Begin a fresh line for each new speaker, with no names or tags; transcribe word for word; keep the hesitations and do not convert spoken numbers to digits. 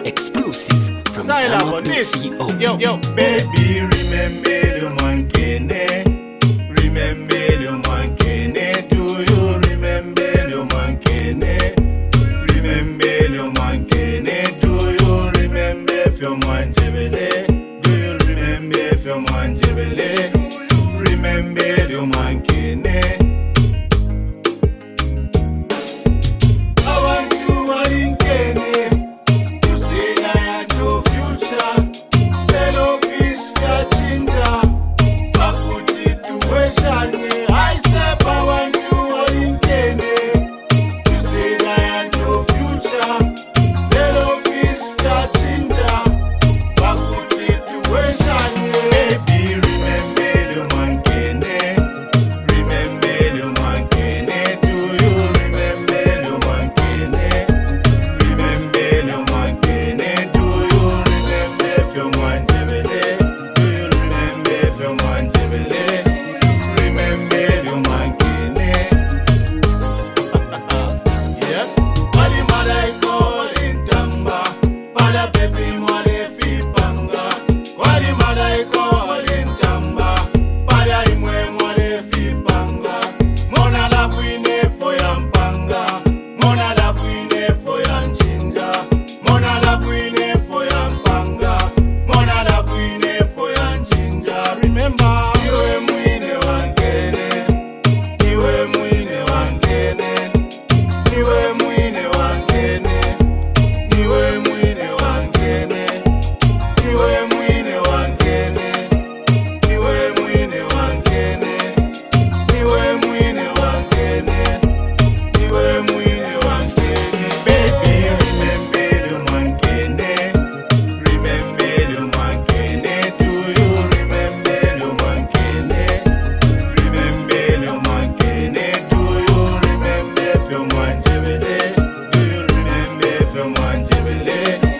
Exclusive from
Style this.
Sama.co.
Yo, yo,
Baby, remember the man Kene. Remember the man Kene. Do you remember the man Kene? Remember the man Kene. Do you remember if your man Jebele? Do you remember if your man Jebele? Remember the man Kene. I want you all in Kene. You say I had no future. Hello, fish, chinja. Bakuti tuweshane. I said I want you all in Kene. You say I had no future. Hello, fish, chinja. Bakuti tuweshane. Baby, remember the man Kene. Remember the man Kene. Do you remember the man Kene? Remember the man Kene. Do you remember if your man Jebele? Do you remember if your man Jebele? Remember the man Kene. Yeah. Wali malai call in tamba. Pada baby mwale fi panga. Wali malai call in tamba. Pada imwe mwale fi panga. Mona la fuine fo yampanga. Mona la fuine fo yanchinja. Mona la fuine fo yampanga. Mona la fuine fo yanchinja. Remember, iwe mwine wankene. Iwe mwine wankene. Iwe mwine wankene. Iwe mwine wankene. Iwe mwine wankene. Iwe mwine wankene. Iwe mwine wankene. Iwe mwine wankene. Baby, remember the man Kene. Remember the man Kene. Do you remember the man Kene? Remember the man Kene. Do you remember if your man Jebele? Do you remember if your man Jebele?